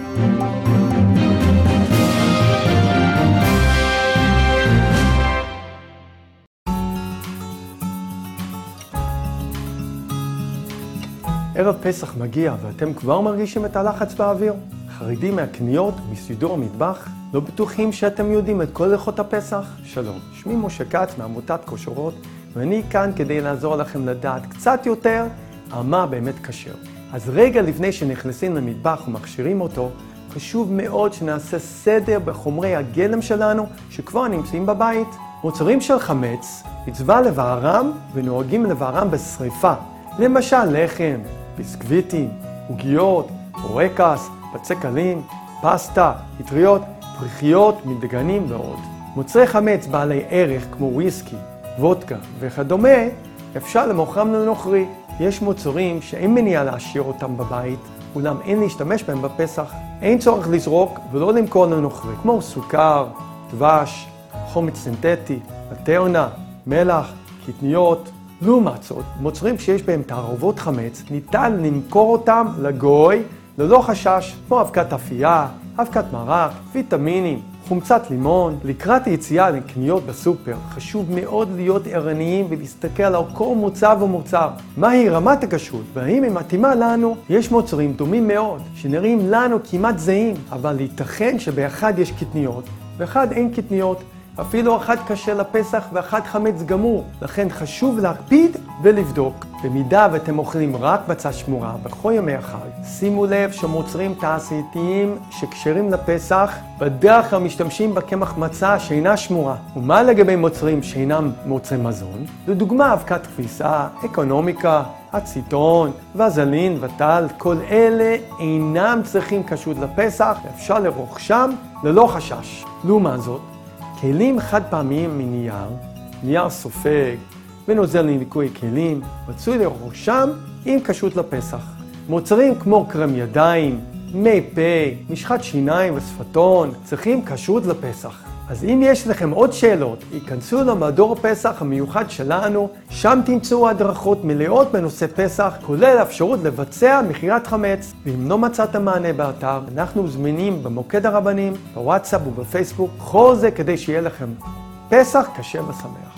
ערב פסח מגיע ואתם כבר מרגישים את הלחץ באוויר? חרדים מהקניות ומסידור המטבח? לא בטוחים שאתם יודעים את כל הלכות הפסח? שלום, שמי משה כץ מעמותת כושרות, ואני כאן כדי לעזור לכם לדעת קצת יותר על מה באמת כשר. אז רגע לפני שנכנסים למטבח ומכשירים אותו, חשוב מאוד שנעשה סדר בחומרי הגלם שלנו שכבר נמצאים בבית. מוצרים של חמץ, מצווה לבערם ונוהגים לבערם בשריפה. למשל לחם, ביסקוויטים, עוגיות, בורקס, בצק קלים, פסטה, אטריות, פריחיות, מדגנים ועוד. מוצרי חמץ בעלי ערך כמו וויסקי, וודקה וכדומה, אפשר למוכרם לנוכרי. יש מוצרים שאין מניעה להשאיר אותם בבית, אולם אין להשתמש בהם בפסח. אין צורך לזרוק ולא למכור לנוכרי, כמו סוכר, דבש, חומץ סינתטי, מטרנה, מלח, קטניות. לעומת זאת, מוצרים שיש בהם תערובות חמץ, ניתן למכור אותם לגוי ללא חשש, כמו אבקת אפייה, אבקת מרק, ויטמינים, חומצת לימון. לקראת היציאה לקניות בסופר, חשוב מאוד להיות ערניים ולהסתכל על כל מוצר ומוצר. מהי רמת הכשרות והאם היא מתאימה לנו? יש מוצרים דומים מאוד, שנראים לנו כמעט זהים, אבל ייתכן שבאחד יש קטניות, ואחד אין קטניות. אפילו אחד כשר לפסח ואחד חמץ גמור. לכן חשוב להקפיד ולבדוק. במידה ואתם אוכלים רק מצה שמורה בכל ימי החג, שימו לב שמוצרים תעשייתיים שכשרים לפסח בדרך כלל משתמשים בקמח מצה שאינה שמורה. ומה לגבי מוצרים שאינם מוצרי מזון? לדוגמה אבקת כביסה, אקונומיקה, אציטון, וזלין וטל, כל אלה אינם צריכים כשרות לפסח ואפשר לרוכשם ללא חשש. לעומת זאת, כלים חד פעמיים נייר סופג ונוזל לניקוי כלים, רצוי לרוכשם עם כשרות לפסח. מוצרים כמו קרם ידיים, מי פה, משחת שיניים ושפתון צריכים כשרות לפסח. אז אם יש לכם עוד שאלות, היכנסו למדור פסח המיוחד שלנו, שם תמצאו הדרכות מלאות בנושא פסח, כולל אפשרות לבצע מכירת חמץ. ואם לא מצאתם מענה באתר, אנחנו זמינים במוקד הרבנים, בוואטסאפ ובפייסבוק, כל זה כדי שיהיה לכם פסח כשר ושמח.